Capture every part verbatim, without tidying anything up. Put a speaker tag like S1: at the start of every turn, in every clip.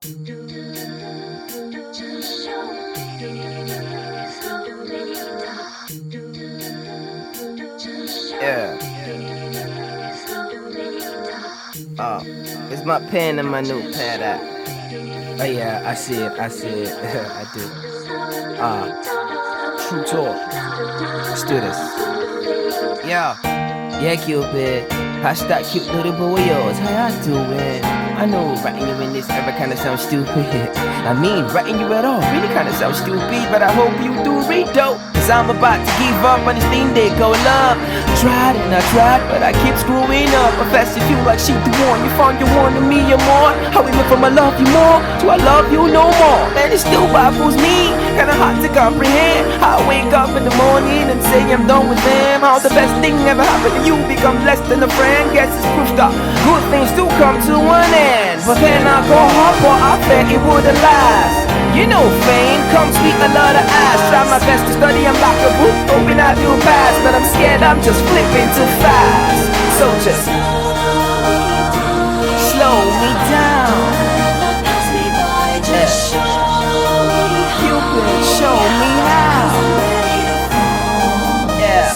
S1: Yeah. Oh, it's my pen and my new pad app. Oh yeah, I see it, I see it, I do. Ah, uh, true talk. Let's do this. Yeah, yeah, Cupid. Hashtag cute little boy yours. How you doing? I know writing you in this ever kinda sounds stupid. I mean, writing you at all really kinda sounds stupid, but I hope you do read though. Cause I'm about to give up on this thing they call love. Tried and I tried, but I keep screwing up. Professor, you like she the one. You found you wanted me and more. How we went from I love you more to I love you no more. Man, it still baffles me. Kinda hard to comprehend. How I wake up in the morning and say I'm done with them. How the best thing ever happened to you becomes less than a friend. Guess it's proof that good things do come to an end. But then I go hard, but I bet it wouldn't last. You know fame comes with a lot of ass. Try my best to study, I'm like a book, hoping I do pass. But I'm scared I'm just flipping too fast. So just slow me down. Yeah. Cupid, show me how. Yeah.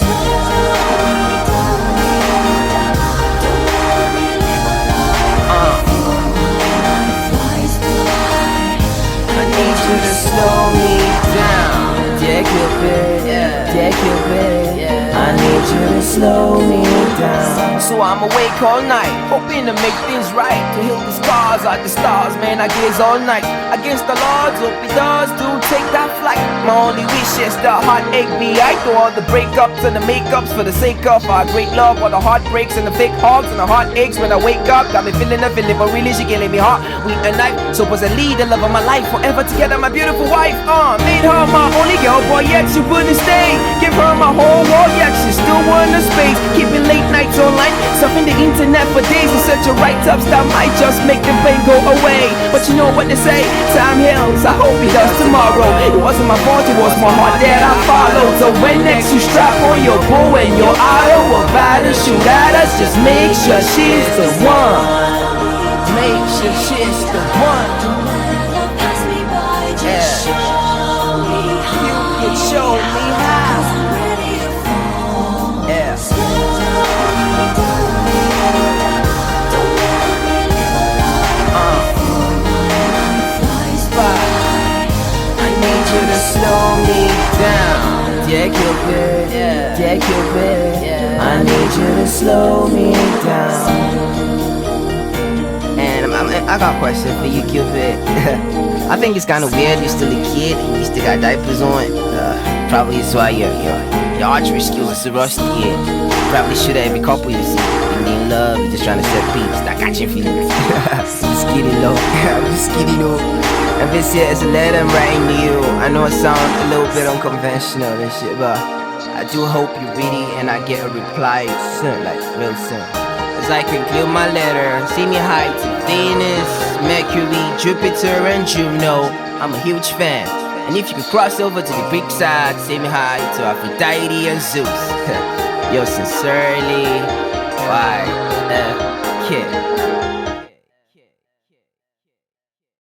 S1: To slow me down. Yeah, Cupid, yeah, yeah, Cupid, yeah. I need you to slow me down. So I'm awake all night, hoping to make things right, to heal the scars out the stars, man. I gaze all night against the odds, hope it does do take that flight. My only wish is the heartache be right through all the breakups and the makeups for the sake of our great love. All the heartbreaks and the fake hugs and the heartaches when I wake up. Got me feeling a feeling, but really she killing me heart with a knife. So was a lead, the love of my life, forever together, my beautiful wife. Uh, made her my only girl, boy, yet she wouldn't stay. Give her my whole world, yet she still wanted space. Keeping late nights online, surfing the internet for days. It's such a write-ups that might just make the pain go away. But you know what they say, time heals, I hope it does tomorrow. It wasn't my fault, it was my heart that I followed. So when next you strap on your bow and your idol will battle, shoot at us, just make sure she's the one. Make sure she's the one. Yeah. You can show me how. Yeah. Uh. I need you to slow me down. Yeah, Cupid. Yeah, yeah, Cupid. Yeah. I need you to slow me down. And I'm, I'm, I got a question for you, Cupid. I think it's kinda weird you're still a kid and you still got diapers on. Uh, probably it's why your, your, your archery skills are so rusty. Yeah. Probably shoot at every couple you see. And in love, you're just trying to set beats, not catching feelings. I'm just kidding, though. I'm just kidding, though. And this here is a letter I'm writing to you. I know it sounds a little bit unconventional and shit, but I do hope you read it and I get a reply soon, like real soon. As I conclude my letter, send me hi to Venus, Mercury, Jupiter, and Juno. I'm a huge fan. And if you could cross over to the Greek side, say me hi to Aphrodite and Zeus. Yours sincerely, why, uh, kid.